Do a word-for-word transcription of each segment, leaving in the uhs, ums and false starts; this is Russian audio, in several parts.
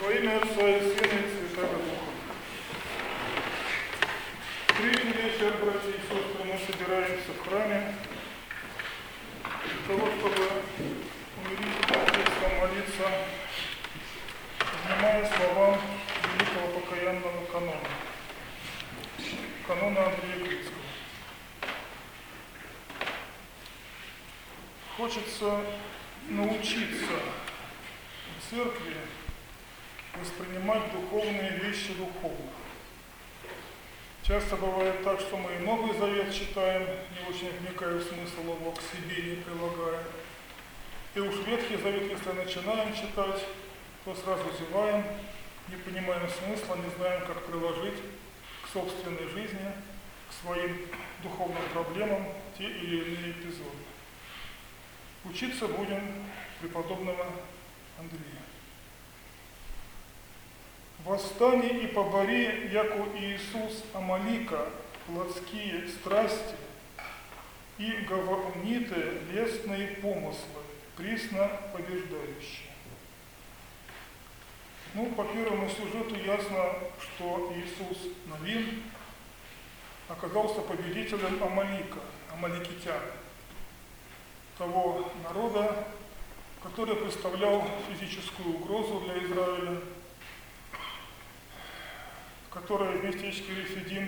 Во имя Отца и Сына и Святого Духа. Третий вечер, братья и сестры, мы собираемся в храме для того, чтобы умирительным текстом молиться, внимая словам великого покаянного канона, канона Андрея Критского. Хочется научиться в церкви воспринимать духовные вещи духовно. Часто бывает так, что мы и Новый Завет читаем, не очень вникая в смысл его, к себе не прилагая. И уж Ветхий Завет, если начинаем читать, то сразу зеваем, не понимаем смысла, не знаем, как приложить к собственной жизни, к своим духовным проблемам те или иные эпизоды. Учиться будем преподобного Андрея. «Восстани и побори, яко Иисус Амалика, плотские страсти и гавауниты лестные помыслы, присно побеждающие». Ну, по первому сюжету ясно, что Иисус Навин оказался победителем Амалика, амаликитян, того народа, который представлял физическую угрозу для Израиля, который в местечке Рефидим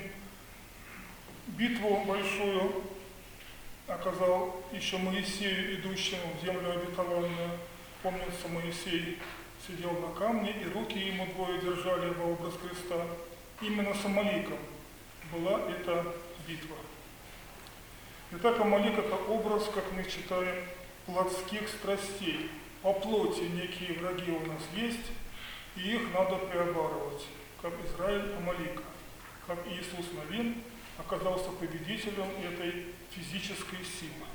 битву большую оказал еще Моисею, идущему в землю обетованную. Помнится, Моисей сидел на камне, и руки ему двое держали во образ креста. Именно с Амаликом была эта битва. Итак, Амалик — это образ, как мы читаем, плотских страстей. По плоти некие враги у нас есть, и их надо преоборвать, как Израиль Амалика, как Иисус Навин оказался победителем этой физической силы.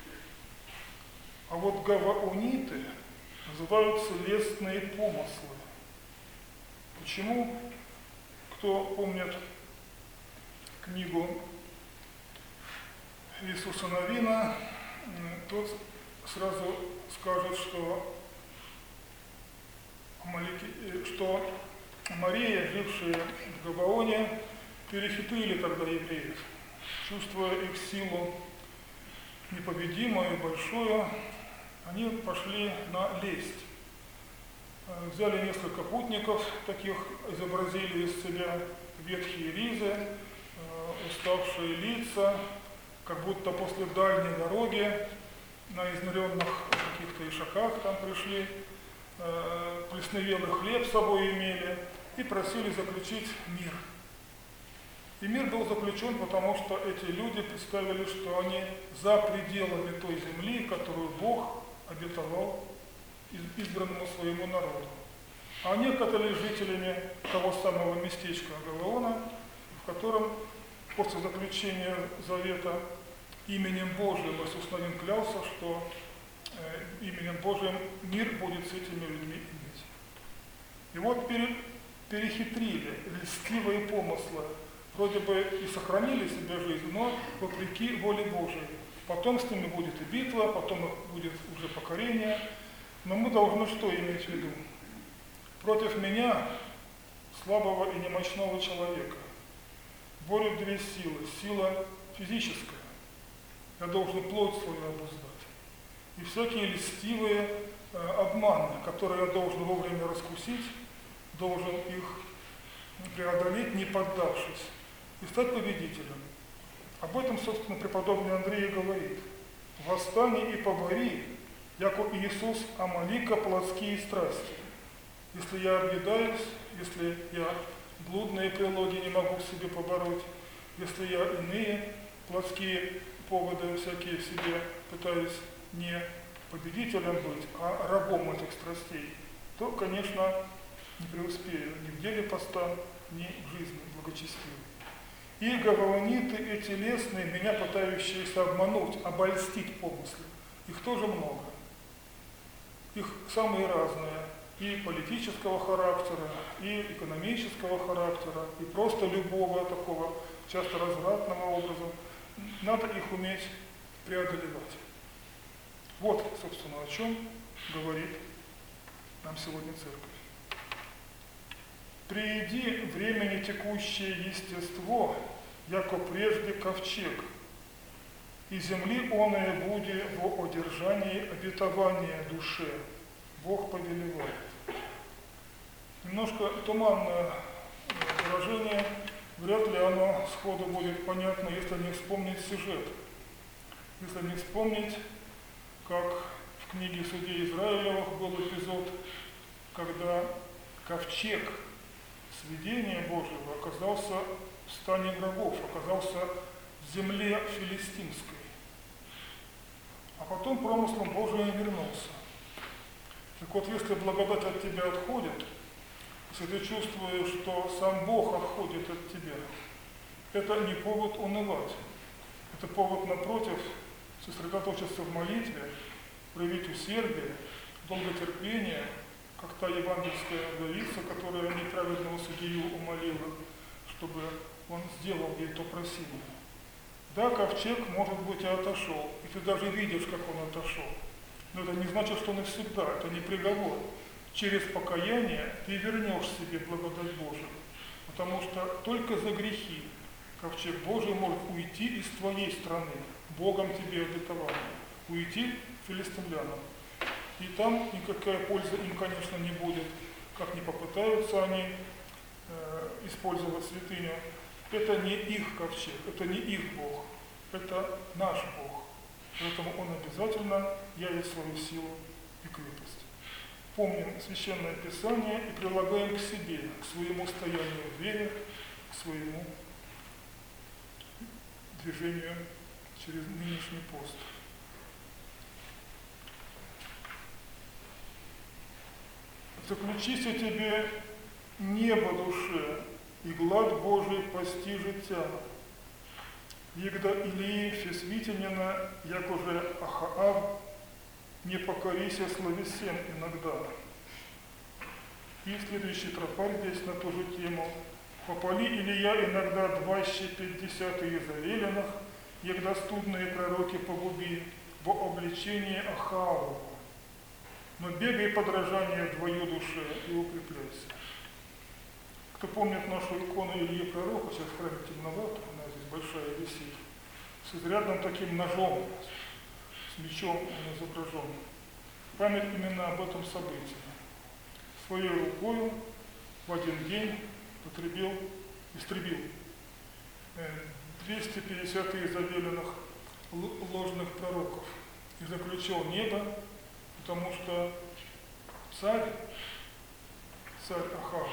А вот гавауниты называются лестные помыслы. Почему? Кто помнит книгу Иисуса Навина, тот сразу скажет, что, Амалики, что Мария, жившие в Гаваоне, перехитрили тогда евреев, чувствуя их силу непобедимую, большую, они пошли на лесть. Взяли несколько путников, таких изобразили из себя ветхие ризы, уставшие лица, как будто после дальней дороги на изнуренных каких-то ишаках там пришли, э, плесневелый хлеб с собой имели и просили заключить мир. И мир был заключен, потому что эти люди представили, что они за пределами той земли, которую Бог обетовал избранному своему народу. А они оказались жителями того самого местечка Гаваона, в котором после заключения завета именем Божиим Иисус Навин клялся, что э, именем Божиим мир будет с этими людьми иметь. И вот пере, перехитрили льстивые помыслы, вроде бы и сохранили себе жизнь, но вопреки воле Божией. Потом с ними будет и битва, потом будет уже покорение. Но мы должны что иметь в виду? Против меня, слабого и немощного человека, борют две силы. Сила физическая. Я должен плоть свою обуздать. И всякие льстивые э, обманы, которые я должен вовремя раскусить, должен их преодолеть, не поддавшись, и стать победителем. Об этом, собственно, преподобный Андрей говорит. «Восстани и побори, яко Иисус Амалика плотские страсти». Если я объедаюсь, если я блудные прилоги не могу в себе побороть, если я иные плотские поводы всякие в себе пытаюсь не победителем быть, а рабом этих страстей, то, конечно, не преуспею ни в деле поста, ни в жизни благочестивой. И гаваониты эти лестные, меня пытающиеся обмануть, обольстить помыслы, их тоже много. Их самые разные, и политического характера, и экономического характера, и просто любого такого, часто развратного образа. Надо их уметь преодолевать. Вот, собственно, о чем говорит нам сегодня церковь. прииди времени текущее естество, яко прежде ковчег, и земли оное буди во одержании обетования душе, Бог повелевает. Немножко туманное выражение, вряд ли оно сходу будет понятно, если не вспомнить сюжет. Если не вспомнить, как в книге Судей Израилевых был эпизод, когда ковчег свидения Божьего оказался в стане врагов, оказался в земле филистимской. А потом промыслом Божиим вернулся. Так вот, если благодать от тебя отходит, если ты чувствуешь, что сам Бог отходит от тебя, это не повод унывать. Это повод, напротив, сосредоточиться в молитве, проявить усердие, долготерпение, как та евангельская вдовица, которая неправедного судью умолила, чтобы он сделал ей то просимое. Да, ковчег, может быть, и отошел, и ты даже видишь, как он отошел. Но это не значит, что навсегда, это не приговор. Через покаяние ты вернешь себе благодать Божию, потому что только за грехи ковчег Божий может уйти из твоей страны, Богом тебе обетованным, уйти филистимлянам. И там никакая польза им, конечно, не будет, как не попытаются они э, использовать святыню. Это не их ковчег, это не их Бог, это наш Бог. Поэтому Он обязательно явит свою силу и крепость. Помним Священное Писание и прилагаем к себе, к своему стоянию в вере, к своему движению через нынешний пост. Заключися тебе небо душе, и глад Божий постижит тя. Егда Илии Фесвитинина, як уже Ахаав, не покорися словесен иногда. И следующий тропарь здесь на ту же тему. Попали Илия иногда дваще пятьдесятые завеленных, егда студные пророки погуби, во обличение Ахааву. Но бегай подражание двою душе и укрепляйся. Кто помнит нашу икону Ильи Пророка, сейчас в храме темновато, она здесь большая висит, с изрядным таким ножом, с мечом он изображен. Память именно об этом событии. Своей рукой в один день потребил, истребил двести пятьдесят изавеленных ложных пророков и заключил небо, потому что царь, царь Ахав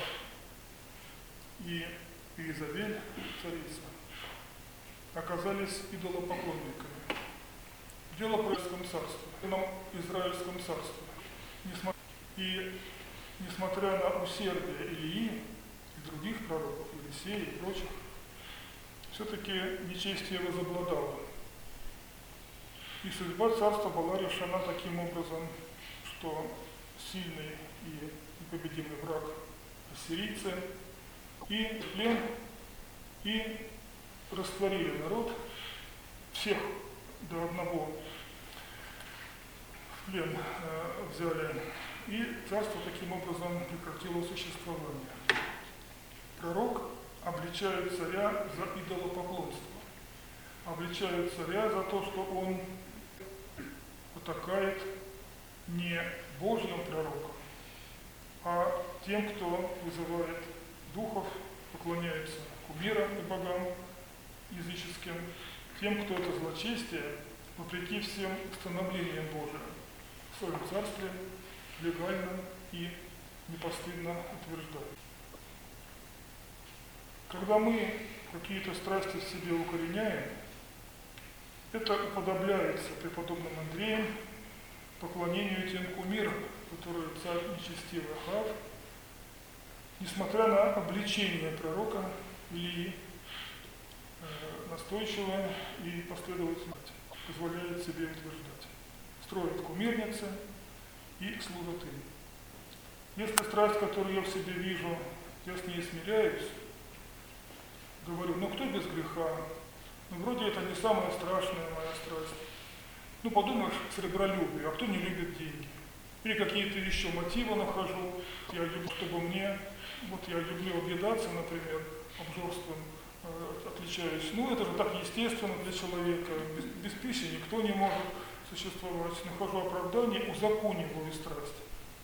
и Иезавель, царица, оказались идолопоклонниками. Дело про Израильском царстве, в Израильском царстве. И несмотря на усердие Илии и других пророков, Елисея и прочих, все-таки нечестие возобладало. И судьба царства была решена таким образом, что сильный и непобедимый враг ассирийцы и плен, и растворили народ, всех до одного в плен э, взяли, и царство таким образом прекратило существование. Пророк обличает царя за идолопоклонство, обличает царя за то, что он потакает не Божьим пророкам, а тем, кто вызывает духов, поклоняется кумирам и богам языческим, тем, кто это злочестие, вопреки всем установлениям Божьим, в своем царстве легально и непостыдно утверждает. Когда мы какие-то страсти в себе укореняем, это уподобляется преподобным Андреем поклонению тем кумирам, которые царь нечестивый Ахав, несмотря на обличение пророка Илии, э, настойчиво и последовательно позволяет себе утверждать. Строят кумирницы и служат им. Если страсть, которую я в себе вижу, я с ней смиряюсь, говорю, ну кто без греха? Ну вроде это не самая страшная моя страсть. Ну подумаешь, сребролюбие, а кто не любит деньги? или какие-то еще мотивы нахожу. Я люблю, чтобы мне, вот я люблю объедаться, например, обжорством, э, отличаюсь. Ну, это же так естественно для человека. Без, без пищи никто не может существовать. Нахожу оправдание, узакониваю страсть.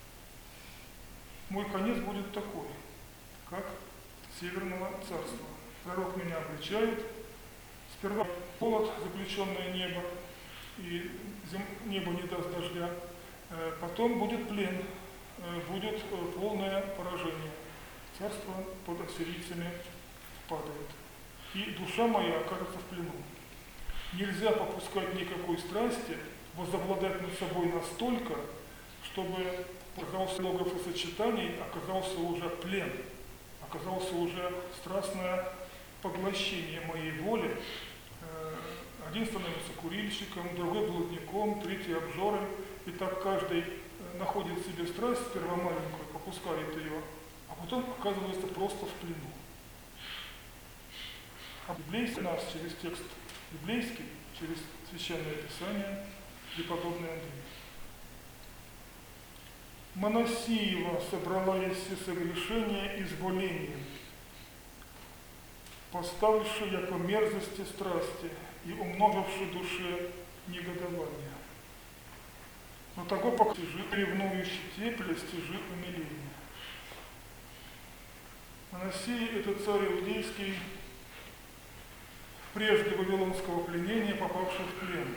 Мой конец будет такой, как Северного царства. Пророк меня обличает. Сперва холод, заключенное небо, и зем... небо не даст дождя. Потом будет плен, будет полное поражение. Царство под ассирийцами падает. И душа моя окажется в плену. Нельзя попускать никакой страсти, возобладать над собой настолько, чтобы оказался логов и сочетаний, оказался уже плен, оказался уже страстное поглощение моей воли. Один становится курильщиком, другой блудником, третий обжорой. И так каждый находит в себе страсть, сперва маленькую, попускает ее, а потом оказывается просто в плену. А библейский нас через текст библейский, через Священное Писание и подобное Андрей. Моносиева собрала еси согрешение изволением, поставивши яко мерзости страсти и умноживши душе негодование. Но того пока стяжи, ревнующий тепля, стяжи умиление. Моносий – это царь иудейский, прежде вавилонского пленения, попавший в плен.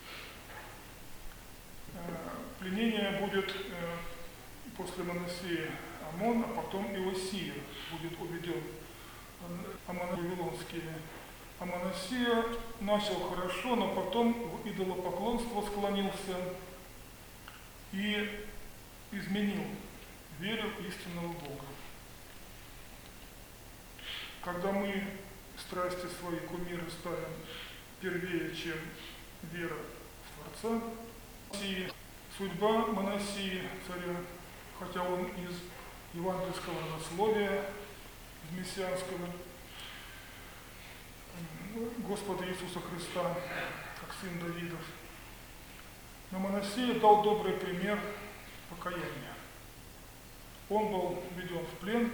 Пленение будет после Моносия Амон, а потом Иосия будет уведен вавилонскими. А Моносия начал хорошо, но потом в идолопоклонство склонился и изменил веру в истинного Бога. Когда мы страсти свои, кумиры ставим первее, чем вера в Творца, и судьба Моносии, царя, хотя он из евангельского насловия, из мессианского, Господа Иисуса Христа, как сын Давидов. Но Моносия дал добрый пример покаяния. Он был введен в плен,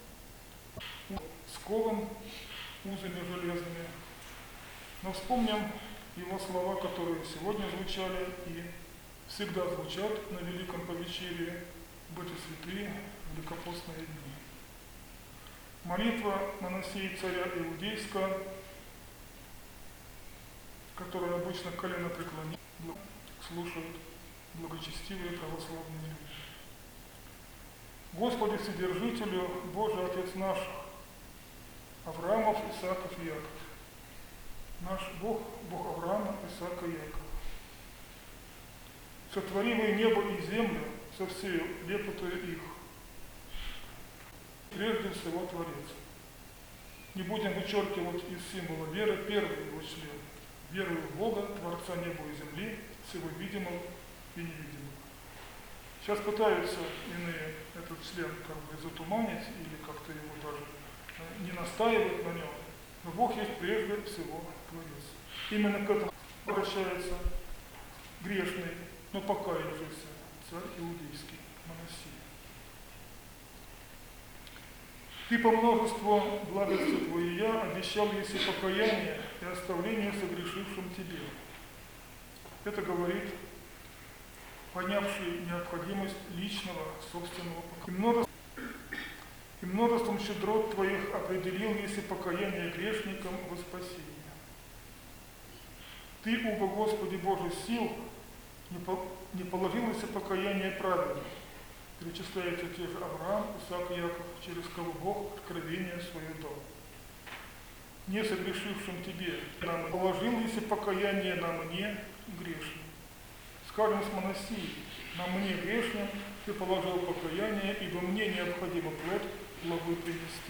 скован узами железными. Но вспомним его слова, которые сегодня звучали и всегда звучат на Великом Повечерии, «Будьте святые, великопостные дни». Молитва Моносии царя Иудейска, которую обычно колено преклонит, слушают благочестивые православные люди. Господи Вседержителю, Боже Отец наш, Авраамов, Исааков и Яков. Наш Бог, Бог Авраама, Исаака и Якова. Сотворивый небо и землю со всей лепотою их. Прежде всего Творец. Не будем вычеркивать из символа веры первый его член. Верую в Бога, Творца неба и земли, всего видимого и невидимого. Сейчас пытаются иные этот член как бы затуманить или как-то его даже не настаивать на нем. Но Бог есть прежде всего Творец. Именно к этому обращается грешный, но покаявшийся царь иудейский Моносия. Ты по множеству благости Твоя обещал, если покаяние и оставление согрешившим Тебе. Это говорит, понявший необходимость личного собственного покаяния. И множеством щедрот Твоих определил, если покаяние грешникам во спасение. Ты, убо Господи Боже сил, не положил, если покаяние правильно. Перечисляется те же Авраам, Исаак и Яков, через кого Бог откровение свое дал. Не согрешившим Тебе нам положил, если покаяние на мне грешным. Скажем с Моносией, на мне грешным Ты положил покаяние, ибо мне необходимо плод благой принести.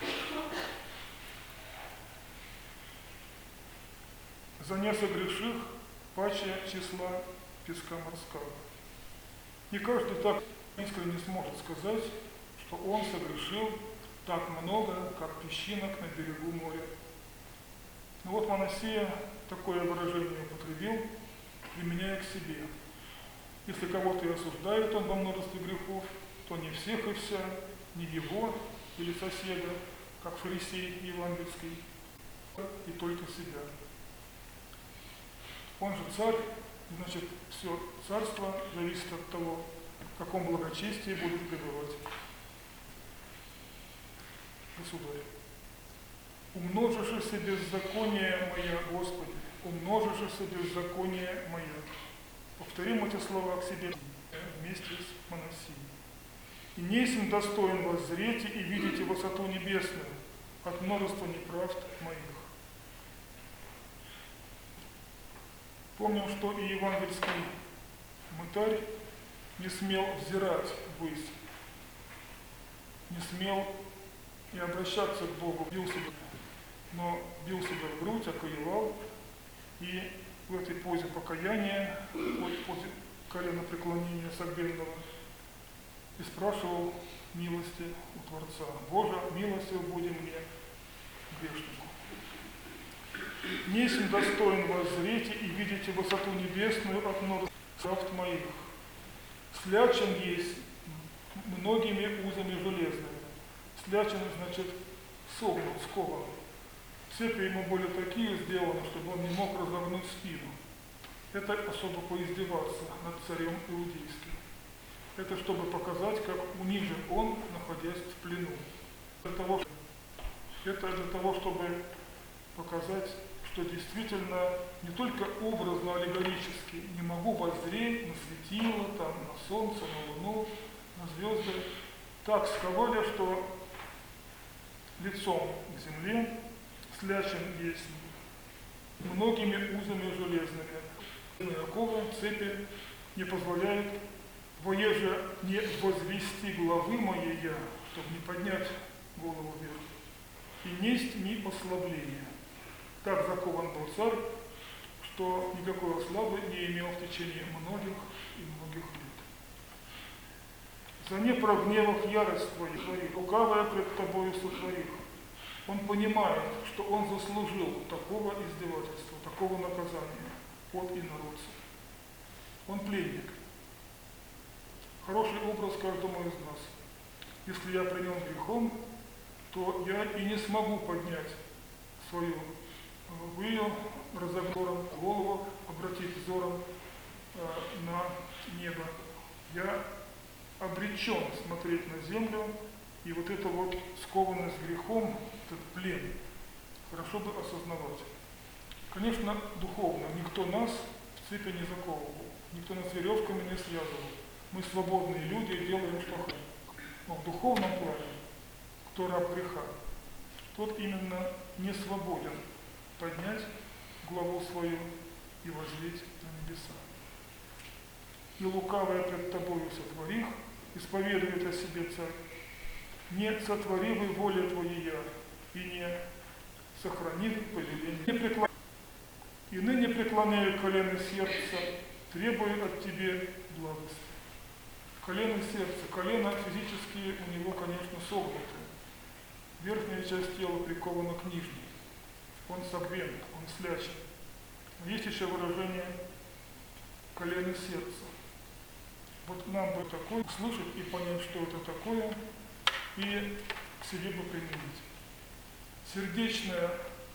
За несогреших паче числа песка морского. Не каждый так искренне сможет сказать, что он согрешил так много, как песчинок на берегу моря. Но вот Моносия такое выражение употребил, применяя к себе. Если кого-то и осуждает он во множестве грехов, то не всех и вся, не его или соседа, как фарисей евангельский, и только себя. Он же царь, значит, все царство зависит от того, в каком благочестии будет пребывать государь. Умножишься беззаконие мое, Господи, умножишься беззаконие мое. Повторим эти слова к себе вместе с Моносией. И не сим достоин воззреть и видите высоту небесную от множества неправд моих. Помним, что и евангельский мытарь не смел взирать ввысь, не смел и обращаться к Богу, бил себя, но бил себя в грудь, окоевал, и в этой позе покаяния, в позе коленопреклонения согбенного, и спрашивал милости у Творца. Боже, милостив буди мне, грешнику. Несем достоин воззрите и видите высоту небесную от множества правд моих. Слячен есть многими узами железными. Слячен, значит, согнут, скован. Цепи ему были такие сделаны, чтобы он не мог разогнуть спину. Это особо поиздеваться над царем иудейским. Это чтобы показать, как унижен он, находясь в плену. Для того, это для того, чтобы показать, что действительно не только образно, аллегорически не могу воззреть на светило, там, на солнце, на луну, на звезды, так сковали, что лицом к земле слячен есть многими узами железными. Оковы, цепи не позволяют воеже не возвести главы моей я, чтобы не поднять голову вверх, и несть ни ослабления. Так закован был царь, что никакой ослабы не имел в течение многих и многих лет. За непрогневах ярость твою творих, лукавая пред тобою сотворих. Он понимает, что он заслужил такого издевательства, такого наказания от инородца. Он пленник. Хороший образ каждому из нас. Если я пленен грехом, то я и не смогу поднять свою выю, разогнуть голову, обратить взором э, на небо. Я обречен смотреть на землю, и вот эта вот скованность грехом, этот плен, хорошо бы осознавать. Конечно, духовно никто нас в цепи не заковывал, никто нас веревками не связывал. Мы свободные люди и делаем, что хотим. Но в духовном плане, кто раб греха, тот именно не свободен поднять главу свою и воззреть на небеса. И лукавое пред тобою сотворих, исповедует о себе царь, не сотворивай воля твоя и не сохранив повеление. И ныне преклоняю колено сердца, требую от тебе благости. Колено сердца, колено физические у него, конечно, согнуты. Верхняя часть тела прикована к нижней. Он согбен, он слячен. Но есть еще выражение колено сердца. Вот нам бы такое слышать и понять, что это такое, и к себе бы применить. Сердечное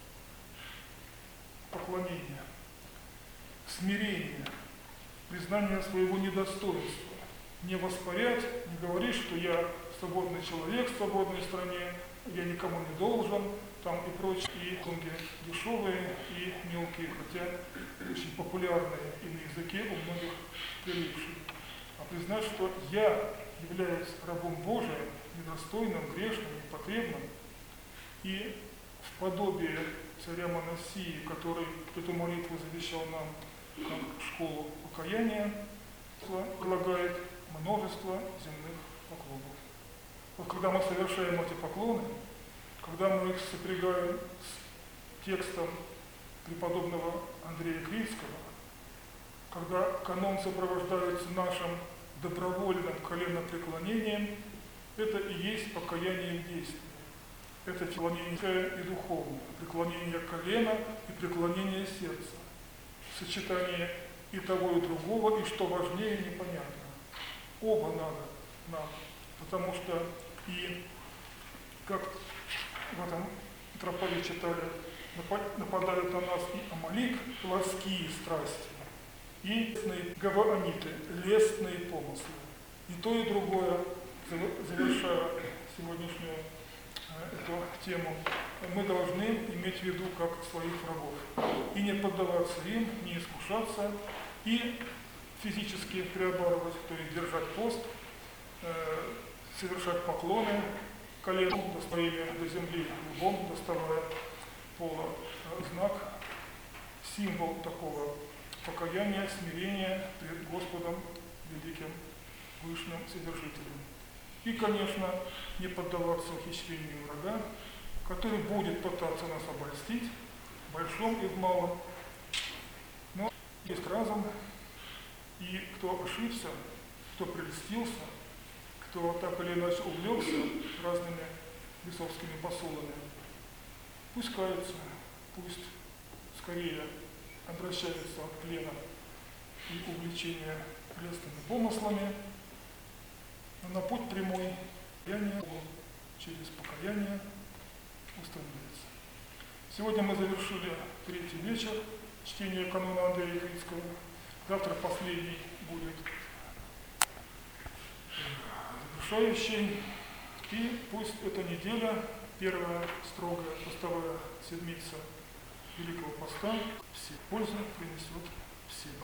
поклонение, смирение, признание своего недостоинства. Не воспарять, не говорить, что я свободный человек в свободной стране, я никому не должен, там и прочие, и лонги дешевые, и мелкие, хотя очень популярные и на языке у многих прилипшие. А признать, что я являюсь рабом Божиим, недостойным, грешным, непотребным, и в подобие царя Моносии, который эту молитву завещал нам как школу покаяния, предлагает множество земных поклонов. Вот когда мы совершаем эти поклоны, когда мы их сопрягаем с текстом преподобного Андрея Критского, когда канон сопровождается нашим добровольным коленопреклонением, это и есть покаяние в действии. Это преклонение и духовное, преклонение колена и преклонение сердца. Сочетание и того, и другого, и что важнее, непонятно. Оба надо нам, потому что и, как в этом трополе читали, нападают на нас и Амалик, плотские страсти, и лесные гавааниты, лесные помыслы. И то, и другое, завершая сегодняшнюю эту тему, мы должны иметь в виду как своих врагов. И не поддаваться им, не искушаться, и физически преобладывать, то есть держать пост, э, совершать поклоны коленом, достояния до земли лбом, доставая пола, э, знак, символ такого покаяния, смирения перед Господом великим, Вышним Вседержителем. И, конечно, не поддаваться ухищрению врага, который будет пытаться нас обольстить, в большом и в малом. Но есть разум, и кто ошибся, кто прельстился, кто так или иначе увлекся разными бесовскими посулами, пусть кается, пусть скорее обращается от плена и увлечения прелестными помыслами, но на путь прямой покаяние через покаяние установится. Сегодня мы завершили третий вечер чтения канона Андрея Критского. Завтра последний будет завершающий. И пусть эта неделя, первая строгая постовая седмица Великого Поста, все пользу принесет всем.